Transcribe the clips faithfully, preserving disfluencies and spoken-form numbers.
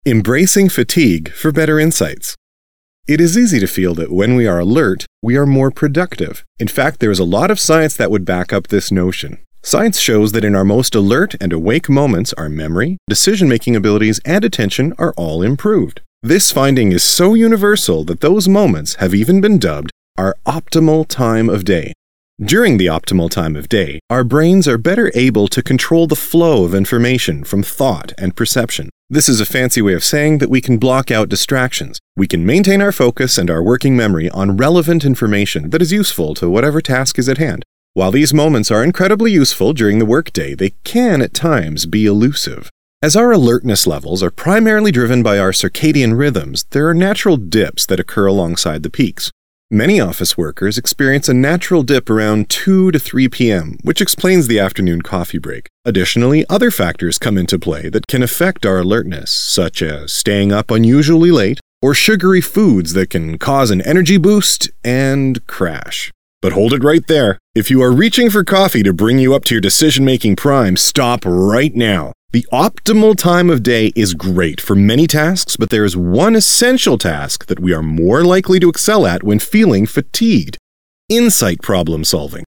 Embracing fatigue for better insights. It is easy to feel that when we are alert, we are more productive. In fact, there is a lot of science that would back up this notion. Science shows that in our most alert and awake moments, our memory, decision-making abilities, and attention are all improved. This finding is so universal that those moments have even been dubbed our optimal time of day. During the optimal time of day, our brains are better able to control the flow of information from thought and perception. This is a fancy way of saying that we can block out distractions. We can maintain our focus and our working memory on relevant information that is useful to whatever task is at hand. While these moments are incredibly useful during the workday, they can at times be elusive. As our alertness levels are primarily driven by our circadian rhythms, there are natural dips that occur alongside the peaks. Many office workers experience a natural dip around two to three p.m., which explains the afternoon coffee break. Additionally, other factors come into play that can affect our alertness, such as staying up unusually late, or sugary foods that can cause an energy boost and crash. But hold it right there. If you are reaching for coffee to bring you up to your decision-making prime, stop right now. The optimal time of day is great for many tasks, but there is one essential task that we are more likely to excel at when feeling fatigued: insight problem solving.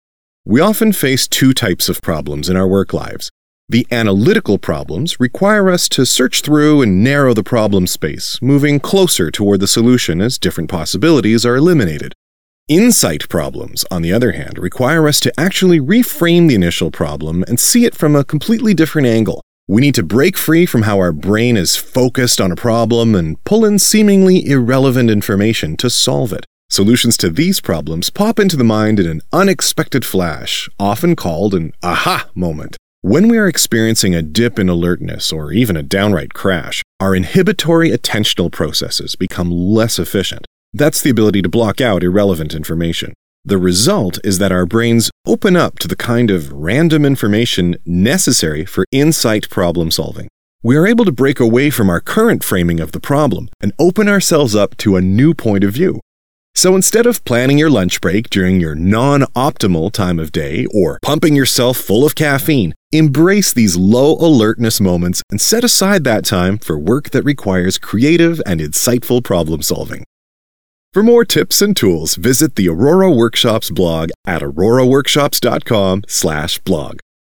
We often face two types of problems in our work lives. The analytical problems require us to search through and narrow the problem space, moving closer toward the solution as different possibilities are eliminated. Insight problems, on the other hand, require us to actually reframe the initial problem and see it from a completely different angle. We need to break free from how our brain is focused on a problem and pull in seemingly irrelevant information to solve it. Solutions to these problems pop into the mind in an unexpected flash, often called an aha moment. When we are experiencing a dip in alertness or even a downright crash, our inhibitory attentional processes become less efficient. That's the ability to block out irrelevant information. The result is that our brains open up to the kind of random information necessary for insight problem solving. We are able to break away from our current framing of the problem and open ourselves up to a new point of view. So instead of planning your lunch break during your non-optimal time of day or pumping yourself full of caffeine, embrace these low alertness moments and set aside that time for work that requires creative and insightful problem solving. For more tips and tools, visit the Aurora Workshops blog at aurora workshops dot com slash blog.